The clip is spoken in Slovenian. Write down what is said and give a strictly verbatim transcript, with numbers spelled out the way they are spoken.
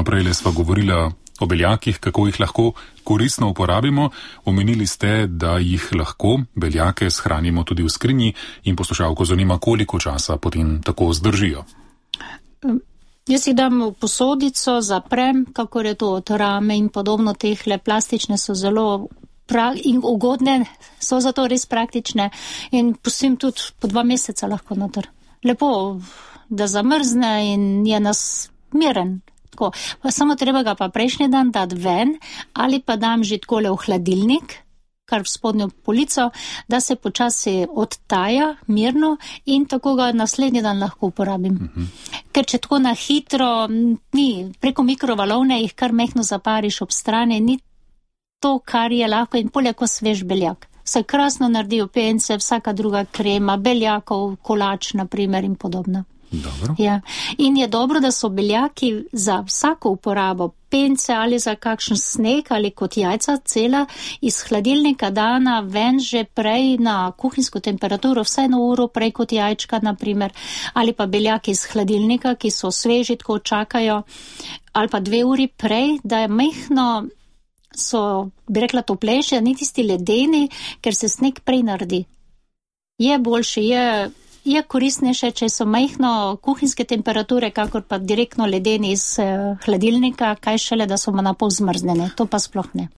No, prej sva govorila o beljakih, kako jih lahko koristno uporabimo. Omenili ste, da jih lahko beljake shranimo tudi v skrinji in poslušalko zanima, koliko časa potem tako zdržijo. Jaz jih dam v posodico, zaprem, kakor je to od rame in podobno, tehle plastične so zelo in ugodne, so zato res praktične in pustim tudi po dva meseca lahko noter. Lepo, da zamrzne in je nas miren. Tako. Samo treba ga pa prejšnji dan dati ven ali pa dam že takole v hladilnik, kar v spodnjo polico, da se počasi odtaja mirno in tako ga naslednji dan lahko uporabim. Uh-huh. Ker če tako na hitro, ni, preko mikrovalovne jih kar mehno zapariš ob strani, ni to, kar je lahko in polje ko svež beljak. Se krasno naredijo pence, vsaka druga krema, beljakov, kolač naprimer in podobno. Dobro. Ja. In je dobro, da so beljaki za vsako uporabo, pence ali za kakšen sneg ali kot jajca cela, iz hladilnika dana ven že prej na kuhinjsko temperaturo, vsaj na uro prej kot jajčka naprimer, ali pa beljaki iz hladilnika, ki so sveži, tako čakajo, ali pa dve uri prej, da je mehno so, bi rekla, toplejše, ni tisti ledeni, ker se sneg prej naredi. Je boljši, je, je koristnejše, če so majhno kuhinjske temperature, kakor pa direktno ledeni iz eh, hladilnika, kaj šele, da so na pol zmrznjene. To pa sploh ne.